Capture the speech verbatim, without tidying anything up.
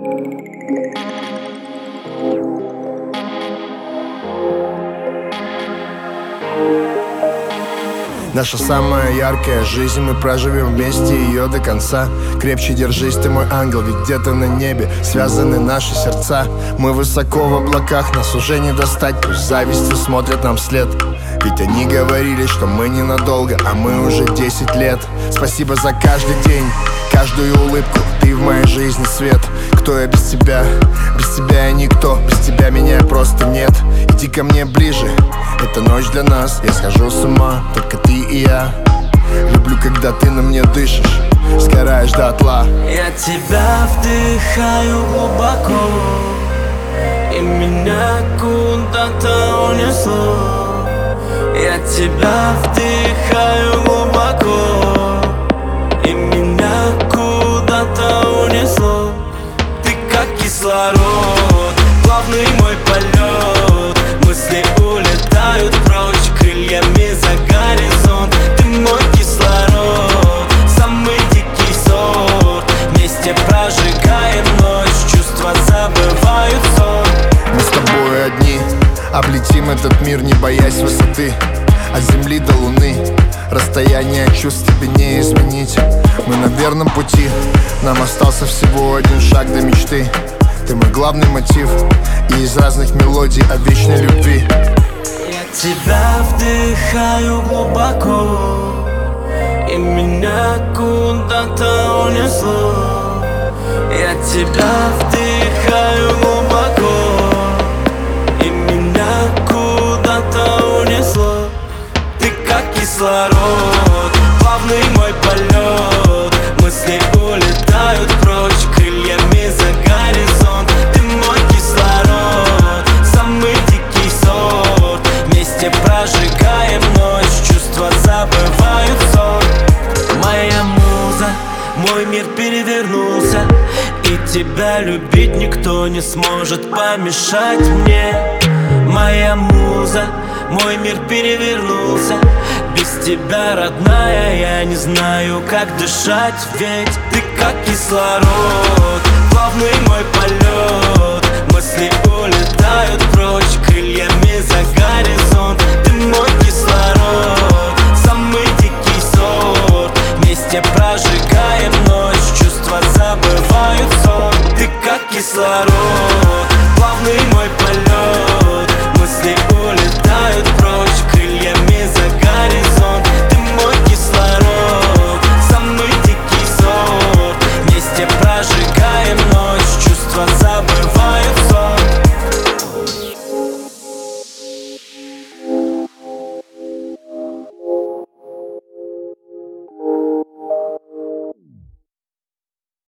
Наша самая яркая жизнь, мы проживем вместе ее до конца. Крепче держись, ты мой ангел, ведь где-то на небе связаны наши сердца. Мы высоко в облаках, нас уже не достать, пусть завистью смотрят нам вслед. Ведь они говорили, что мы ненадолго, а мы уже десять лет. Спасибо за каждый день, каждую улыбку, ты в моей жизни свет. Кто я без тебя? Без тебя я никто, без тебя меня просто нет. Иди ко мне ближе, это ночь для нас, я схожу с ума, только ты и я. Люблю, когда ты на мне дышишь, сгораешь дотла. Я тебя вдыхаю глубоко, и меня куда-то унесло. Я тебя вдыхаю глубоко, и меня куда-то унесло. Ты как кислород, главный мой полет. Мысли улетают прочь крыльями за горизонт. Ты мой кислород, самый дикий сорт. Вместе прожигаем ночь, чувства забывают сон. Мы с тобой одни, облетим этот мир, не боясь высоты. От земли до луны расстояние чувств тебе не изменить. Мы на верном пути, нам остался всего один шаг до мечты. Ты мой главный мотив, и из разных мелодий о вечной любви. Я тебя вдыхаю глубоко, и меня куда-то унесло. Я тебя вдыхаю глубоко, и меня куда-то унесло. Ты как кислород, главный мой полет. Мысли улетают прочь крыльями за горизонт. Ты мой кислород, самый дикий сорт. Вместе прожигаем ночь, чувства забывают сон. Моя муза, мой мир перевернулся, и тебя любить никто не сможет помешать мне. Моя муза, мой мир перевернулся. Без тебя, родная, я не знаю, как дышать. Ведь ты как кислород, главный мой полет. Мысли улетают прочь крыльями за горизонт. Ты мой кислород, самый дикий сорт. Вместе прожигаем ночь, чувства забывают сон. Ты как кислород.